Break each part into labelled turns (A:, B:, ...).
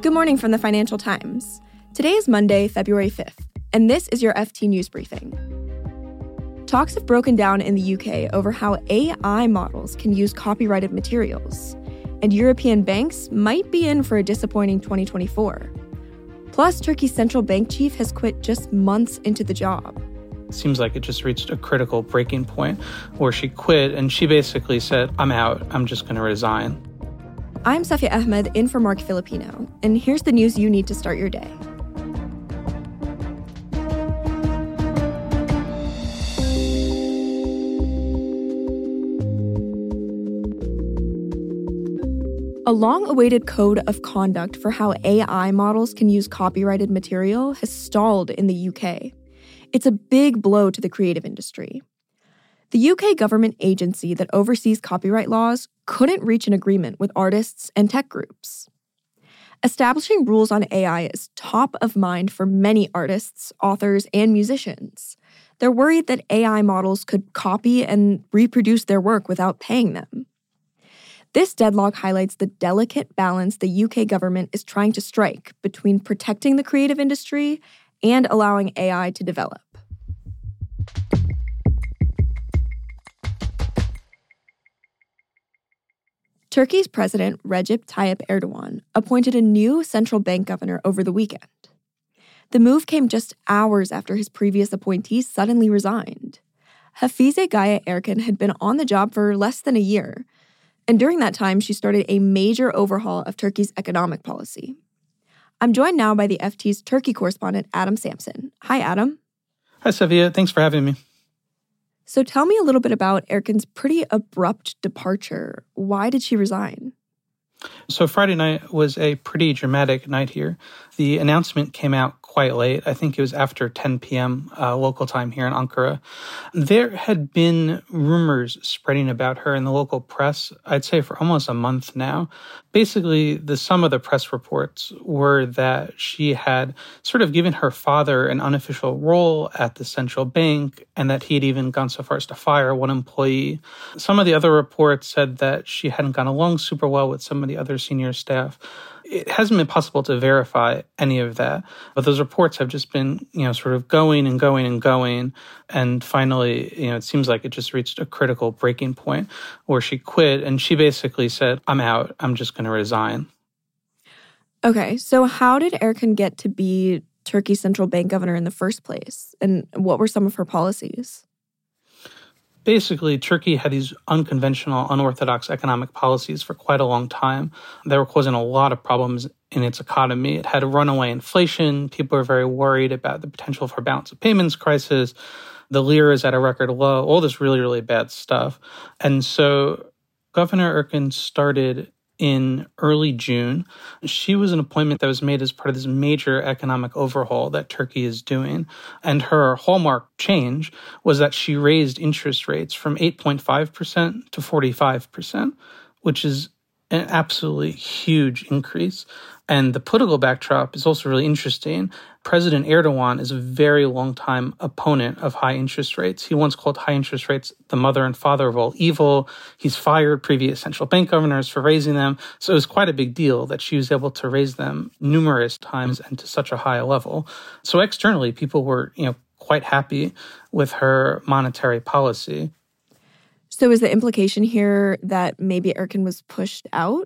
A: Good morning from the Financial Times. Today is Monday, February 5th, and this is your FT News Briefing. Talks have broken down in the UK over how AI models can use copyrighted materials, and European banks might be in for a disappointing 2024. Plus, Turkey's central bank chief has quit just months into the job.
B: It seems like it just reached a critical breaking point where she quit and she basically said, I'm out, I'm just going to resign.
A: I'm Safia Ahmed in for Mark Filipino, and here's the news you need to start your day. A long-awaited code of conduct for how AI models can use copyrighted material has stalled in the UK. It's a big blow to the creative industry. The UK government agency that oversees copyright laws couldn't reach an agreement with artists and tech groups. Establishing rules on AI is top of mind for many artists, authors, and musicians. They're worried that AI models could copy and reproduce their work without paying them. This deadlock highlights the delicate balance the UK government is trying to strike between protecting the creative industry and allowing AI to develop. Turkey's President Recep Tayyip Erdogan appointed a new central bank governor over the weekend. The move came just hours after his previous appointee suddenly resigned. Hafize Gaye Erkan had been on the job for less than a year, and during that time, she started a major overhaul of Turkey's economic policy. I'm joined now by the FT's Turkey correspondent, Adam Sampson. Hi, Adam.
B: Hi, Safia. Thanks for having me.
A: So tell me a little bit about Erkan's pretty abrupt departure. Why did she resign?
B: So Friday night was a pretty dramatic night here. The announcement came out quite late. I think it was after 10 p.m. Local time here in Ankara. There had been rumors spreading about her in the local press, I'd say for almost a month now. Basically, some of the press reports were that she had sort of given her father an unofficial role at the central bank and that he had even gone so far as to fire one employee. Some of the other reports said that she hadn't gone along super well with some of the other senior staff. It hasn't been possible to verify any of that, but those reports have just been, sort of going and going and going. And finally, it seems like it just reached a critical breaking point where she quit and she basically said, I'm out, I'm just going to resign.
A: Okay, so how did Erkan get to be Turkey's central bank governor in the first place? And what were some of her policies?
B: Basically, Turkey had these unconventional, unorthodox economic policies for quite a long time. They were causing a lot of problems in its economy. It had a runaway inflation. People were very worried about the potential for balance of payments crisis. The lira is at a record low, all this really, really bad stuff. And so Governor Erkan started in early June. She was an appointment that was made as part of this major economic overhaul that Turkey is doing. And her hallmark change was that she raised interest rates from 8.5% to 45%, which is an absolutely huge increase. And the political backdrop is also really interesting. President Erdogan is a very long-time opponent of high interest rates. He once called high interest rates the mother and father of all evil. He's fired previous central bank governors for raising them. So it was quite a big deal that she was able to raise them numerous times and to such a high level. So externally, people were, quite happy with her monetary policy.
A: So is the implication here that maybe Erkan was pushed out?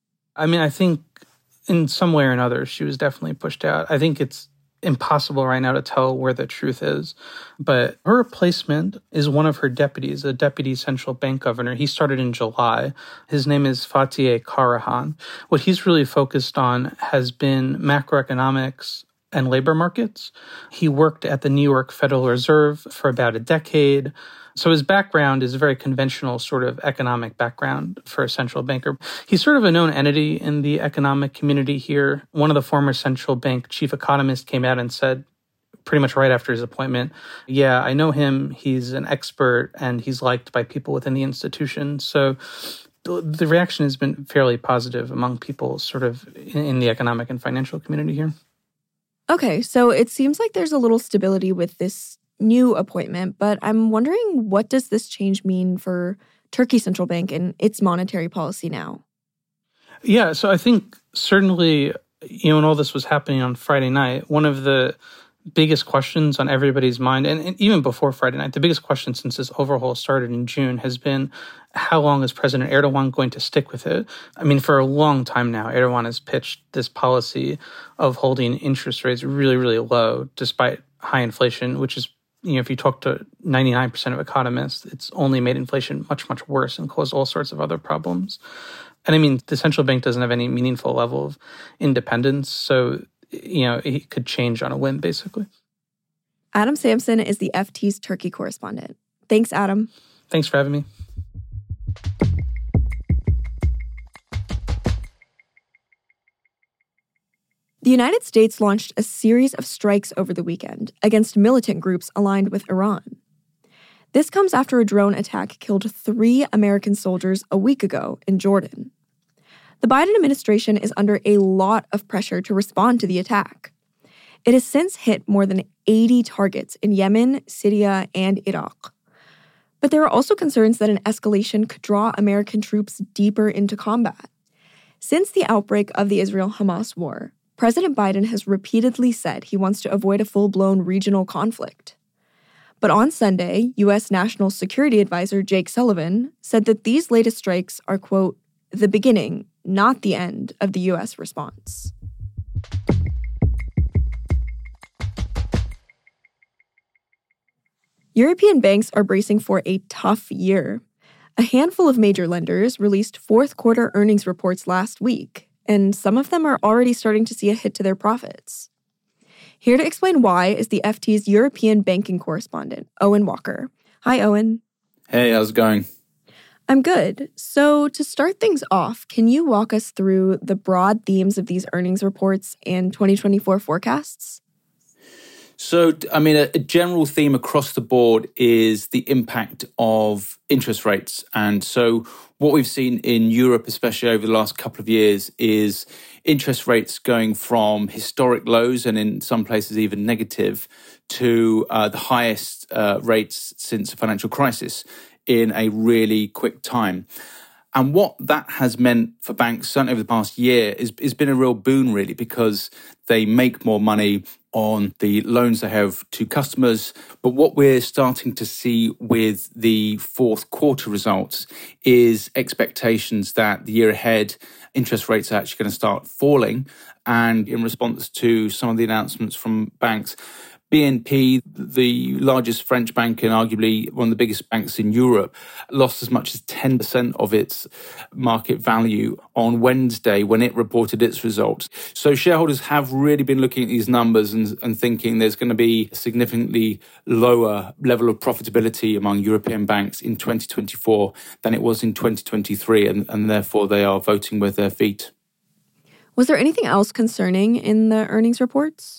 B: I think in some way or another, she was definitely pushed out. I think it's impossible right now to tell where the truth is. But her replacement is one of her deputies, a deputy central bank governor. He started in July. His name is Fatih Karahan. What he's really focused on has been macroeconomics and labor markets. He worked at the New York Federal Reserve for about a decade. So his background is a very conventional sort of economic background for a central banker. He's sort of a known entity in the economic community here. One of the former central bank chief economists came out and said, pretty much right after his appointment, yeah, I know him. He's an expert and he's liked by people within the institution. So the reaction has been fairly positive among people sort of in the economic and financial community here.
A: Okay, so it seems like there's a little stability with this new appointment, but I'm wondering, what does this change mean for Turkey Central Bank and its monetary policy now?
B: Yeah, so I think certainly when all this was happening on Friday night, one of the biggest questions on everybody's mind, and even before Friday night, the biggest question since this overhaul started in June has been, how long is President Erdogan going to stick with it? I mean, for a long time now, Erdogan has pitched this policy of holding interest rates really, really low, despite high inflation, which is, if you talk to 99% of economists, it's only made inflation much, much worse and caused all sorts of other problems. And I mean, the central bank doesn't have any meaningful level of independence, so it could change on a whim, basically.
A: Adam Sampson is the FT's Turkey correspondent. Thanks, Adam.
B: Thanks for having me.
A: The United States launched a series of strikes over the weekend against militant groups aligned with Iran. This comes after a drone attack killed 3 American soldiers a week ago in Jordan. The Biden administration is under a lot of pressure to respond to the attack. It has since hit more than 80 targets in Yemen, Syria, and Iraq. But there are also concerns that an escalation could draw American troops deeper into combat. Since the outbreak of the Israel-Hamas war, President Biden has repeatedly said he wants to avoid a full-blown regional conflict. But on Sunday, U.S. National Security Advisor Jake Sullivan said that these latest strikes are, quote, the beginning, not the end of the U.S. response. European banks are bracing for a tough year. A handful of major lenders released fourth-quarter earnings reports last week, and some of them are already starting to see a hit to their profits. Here to explain why is the FT's European banking correspondent, Owen Walker. Hi, Owen.
C: Hey, how's it going?
A: I'm good. So to start things off, can you walk us through the broad themes of these earnings reports and 2024 forecasts?
C: So, I mean, a general theme across the board is the impact of interest rates. And so what we've seen in Europe, especially over the last couple of years, is interest rates going from historic lows and in some places even negative to the highest rates since the financial crisis in a really quick time. And what that has meant for banks, certainly over the past year, is been a real boon, really, because they make more money on the loans they have to customers. But what we're starting to see with the fourth quarter results is expectations that the year ahead, interest rates are actually going to start falling. And in response to some of the announcements from banks, BNP, the largest French bank and arguably one of the biggest banks in Europe, lost as much as 10% of its market value on Wednesday when it reported its results. So shareholders have really been looking at these numbers and thinking there's going to be a significantly lower level of profitability among European banks in 2024 than it was in 2023, and therefore they are voting with their feet.
A: Was there anything else concerning in the earnings reports?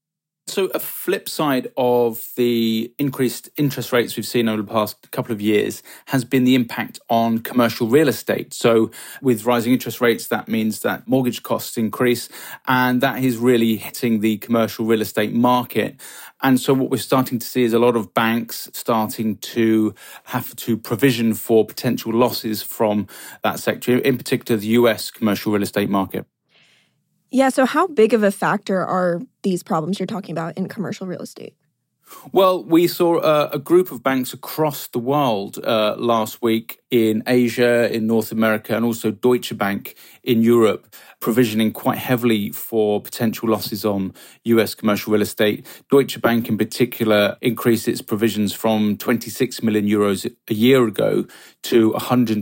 C: So a flip side of the increased interest rates we've seen over the past couple of years has been the impact on commercial real estate. So with rising interest rates, that means that mortgage costs increase, and that is really hitting the commercial real estate market. And so what we're starting to see is a lot of banks starting to have to provision for potential losses from that sector, in particular the US commercial real estate market.
A: Yeah, so how big of a factor are these problems you're talking about in commercial real estate?
C: Well, we saw a group of banks across the world last week in Asia, in North America, and also Deutsche Bank in Europe, provisioning quite heavily for potential losses on US commercial real estate. Deutsche Bank in particular increased its provisions from 26 million euros a year ago to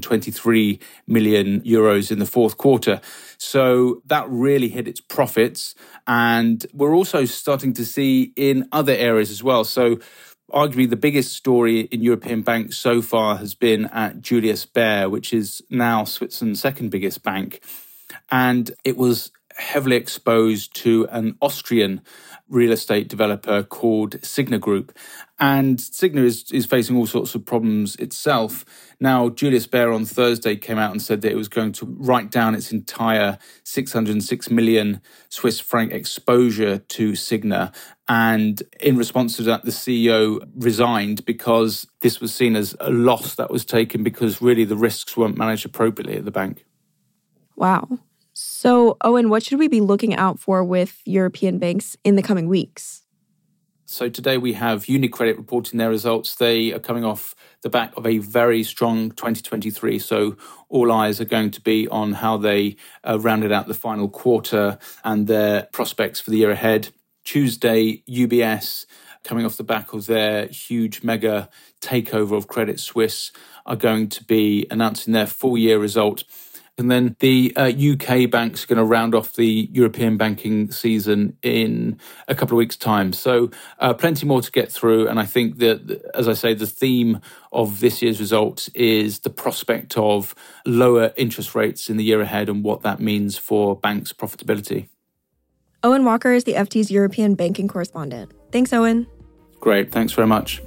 C: 123 million euros in the fourth quarter. So that really hit its profits. And we're also starting to see in other areas as well. So arguably the biggest story in European banks so far has been at Julius Baer, which is now Switzerland's second biggest bank. And it was heavily exposed to an Austrian real estate developer called Signa Group. And Signa is facing all sorts of problems itself. Now, Julius Baer on Thursday came out and said that it was going to write down its entire 606 million Swiss franc exposure to Signa. And in response to that, the CEO resigned because this was seen as a loss that was taken because really the risks weren't managed appropriately at the bank.
A: Wow. So, Owen, what should we be looking out for with European banks in the coming weeks?
C: So today we have UniCredit reporting their results. They are coming off the back of a very strong 2023. So all eyes are going to be on how they rounded out the final quarter and their prospects for the year ahead. Tuesday, UBS, coming off the back of their huge mega takeover of Credit Suisse, are going to be announcing their full year result. And then the UK banks are going to round off the European banking season in a couple of weeks' time. So plenty more to get through. And I think that, as I say, the theme of this year's results is the prospect of lower interest rates in the year ahead and what that means for banks' profitability.
A: Owen Walker is the FT's European banking correspondent. Thanks, Owen.
C: Great. Thanks very much.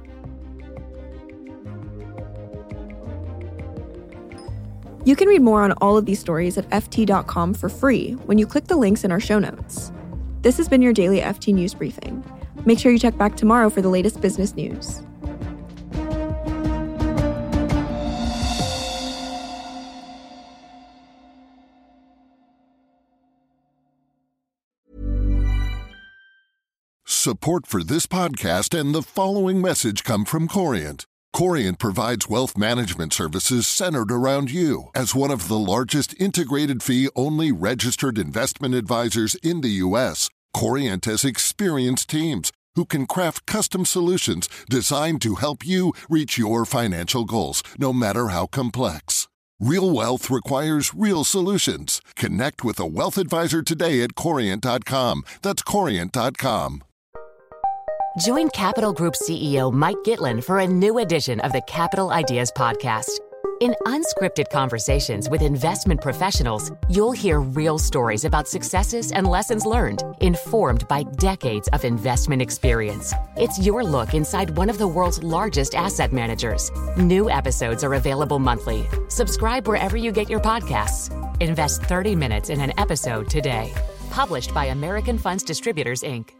A: You can read more on all of these stories at ft.com for free when you click the links in our show notes. This has been your daily FT News Briefing. Make sure you check back tomorrow for the latest business news.
D: Support for this podcast and the following message come from Corient. Corient provides wealth management services centered around you. As one of the largest integrated fee-only registered investment advisors in the U.S., Corient has experienced teams who can craft custom solutions designed to help you reach your financial goals, no matter how complex. Real wealth requires real solutions. Connect with a wealth advisor today at Corient.com. That's Corient.com.
E: Join Capital Group CEO Mike Gitlin for a new edition of the Capital Ideas Podcast. In unscripted conversations with investment professionals, you'll hear real stories about successes and lessons learned, informed by decades of investment experience. It's your look inside one of the world's largest asset managers. New episodes are available monthly. Subscribe wherever you get your podcasts. Invest 30 minutes in an episode today. Published by American Funds Distributors, Inc.